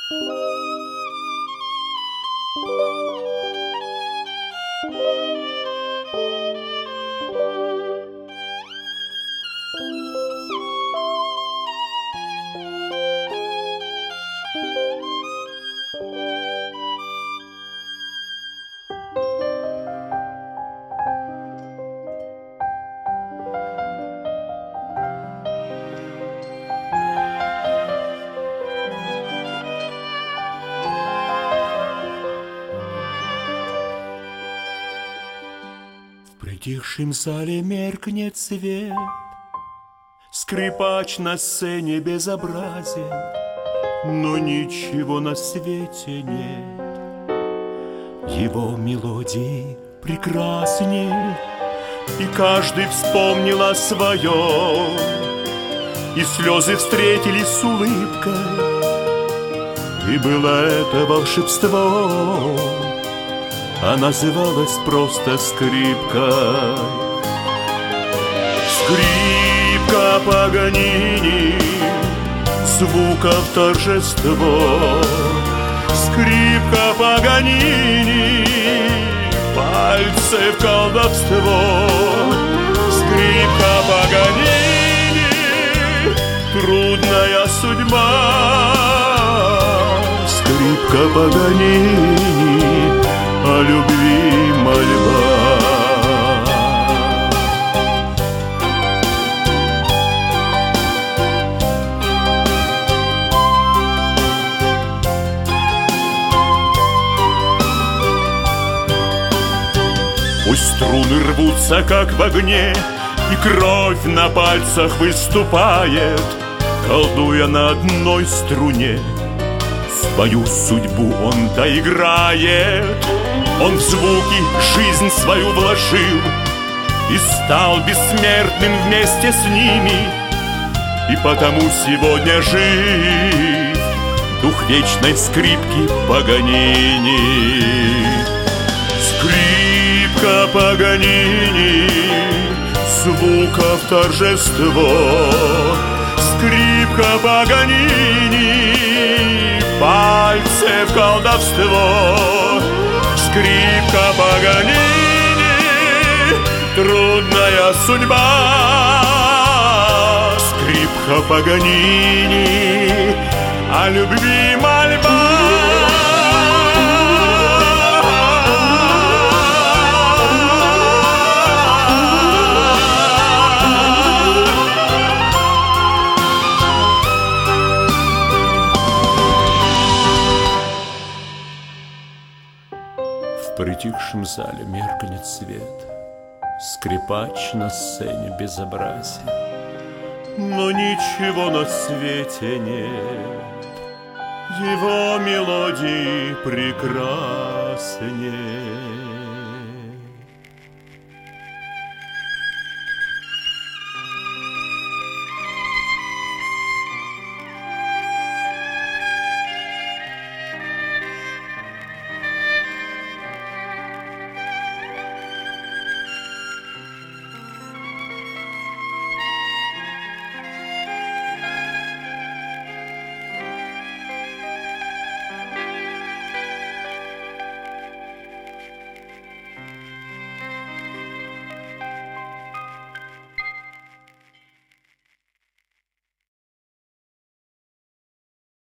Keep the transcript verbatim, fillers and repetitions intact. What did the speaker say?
В притихшем зале меркнет свет, скрипач на сцене безобразен, но ничего на свете нет. Его мелодии прекрасней, и каждый вспомнил о своем, и слезы встретились с улыбкой, и было это волшебство, а называлась просто скрипкой. Скрипка Паганини, звуков торжество. Скрипка Паганини, пальцев колдовство. Скрипка Паганини, трудная судьба. Скрипка Паганини, о любви мольба. Пусть струны рвутся, как в огне, и кровь на пальцах выступает, колдуя на одной струне. Свою судьбу он доиграет. Он в звуки жизнь свою вложил и стал бессмертным вместе с ними. И потому сегодня жив дух вечной скрипки Паганини. Скрипка Паганини, звуков торжество. Скрипка Паганини, пальцев колдовство. Скрипка Паганини, трудная судьба. Скрипка Паганини, о любви мольба. В притихшем зале меркнет свет, скрипач на сцене безобразен, но ничего на свете нет. Его мелодии прекрасней.